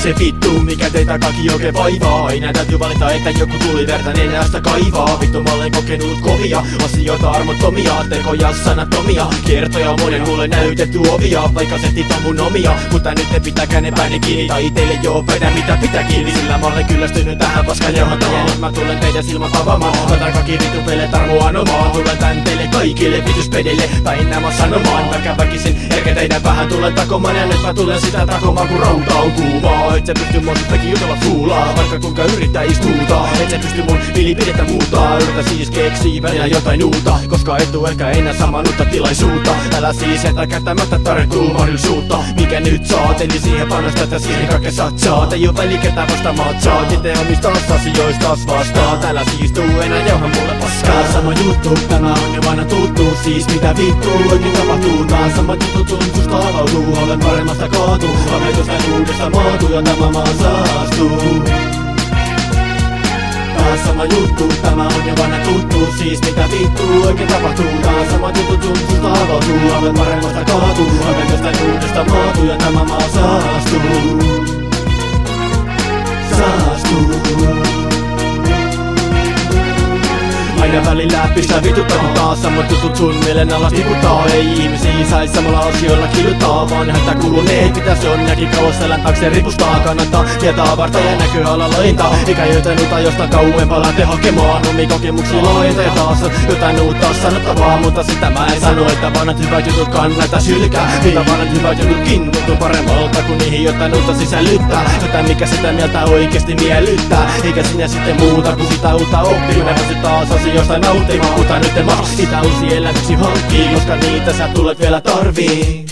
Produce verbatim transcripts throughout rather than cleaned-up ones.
se vittu, mikä teitä kaikki oikein vaivaa? Enää täytyy valita, että joku tuli verta nenästä kaivaa. Vittu mä olen kokenut kovia asioita armottomia, tekoja sanatomia, kertoja monen mulle näytetty ovia. Vaikka setit on mun omia, mutta nyt ne pitäkää ne päini kiinni, tai itelle joo vedä mitä pitää kiinni. Sillä mä olen kyllästynyt tähän paskan johonta, ja nyt mä tulen teidän silmät avaamaan. Otan kaikki vitu pelet armoa anomaan. Tulen tän teille kaikille vituspedille päin nämä sanomaan. Väkä väkisin herkä teidän vähän tulen takomaan, ja nyt mä tulen sitä takomaan kun rauta on kuumaa. Et sä pysty mun sustakin jutella fuulaa, vaikka kuinka yrittää istuutaa. Et sä pysty mun mielipidettä muuttaa, yritä siis keksii välillä jotain uutta, koska et tuu ehkä enää saman uutta tilaisuutta. Älä siis etä käyttämättä tarjottuu mahdollisuutta, mikä nyt saat, eli siihen panostat ja siihen kaiken satsaat. Ei oo väli ketä vasta matsaat, itse omista asioista vastaat. Älä siis tuu enää jauha mulle paskaa. Sama juttu, tämä on jo vanha tuttu, siis mitä vittu oikein tapahtuu. Taas sama juttu tuntusta avautuu, olen paremmasta kaatuu. Ametusta uudesta maatuu ja tämä maa saastuu. Taas sama juttu, tämä on jo vanha tuttu, siis mitä vittu oikein tapahtuu. Taas sama juttu tuntusta avautuu, olen paremmasta kaatuu. Ametusta uudesta maatuu ja tämä maa saastuu. Saastuu. Aina välillä pistää vituttaa, kun taas samat jutut sun mielen alas tiputtaa. Ei ihmisiä sais samalla asioilla kiduttaa, vaan hätä kuluneet pitäis onnekin kauas selän taakse ripustaa. Kannattaa tietää varta ja näköala laajentaa, eikä jotain uutta jostain kauempaa lähtee hakemaan. Omia kokemuksia laajentaa ja taas on jotain uutta sanottavaa, mutta sitä mä en sano, että vanhat hyvät jutut kannattaa sylkää. Mitä vanhat hyvät jututkin tuntuu paremmalta, kun niihin jotain uutta sisällyttää. Jotain mikä sitä mieltä oikeesti miellyttää, eikä sinä sitten muuta kuin sitä uutta oppiminen. Pääsy taas asioista nauttimaan, mutta nyt en maa sitä uusia elämyksi hankkii, koska niitä sä tulet vielä tarvii.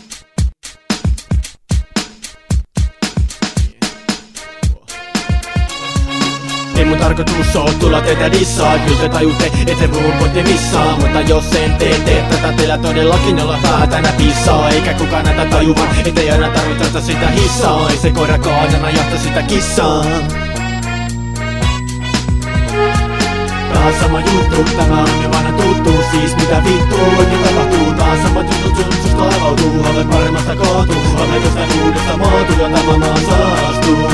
Ei mun tarkoitus oo tulla teitä dissaa, kyllä te tajutte, ette puhun voitte missaa. Mutta jos en tee, tee tätä teillä todellakin olla päätänä pissaa. Eikä kukaan näitä tajuvan, ettei aina tarvita sitä hissaa. Ei se koira kaadana jahta sitä kissaa. Taas sama juttu, tämä on jo vanha tuttu, siis mitä vittu oikein tapahtuu. Taas sama juttu tuntusta avautuu, olen paremmasta kaatuu. Olen jostain uudesta maatuu ja tämä maa saastuu.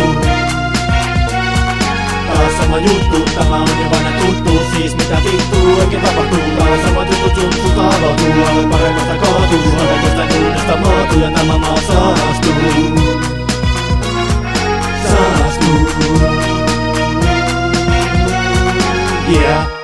Taas sama juttu, tämä on jo vanha tuttu, siis mitä vittu oikein tapahtuu. Taas sama juttu tuntusta avautuu, olen paremmasta kaatuu. Olen jostain uudesta maatuu ja tämä maa saastuu. Saastuu. Yeah.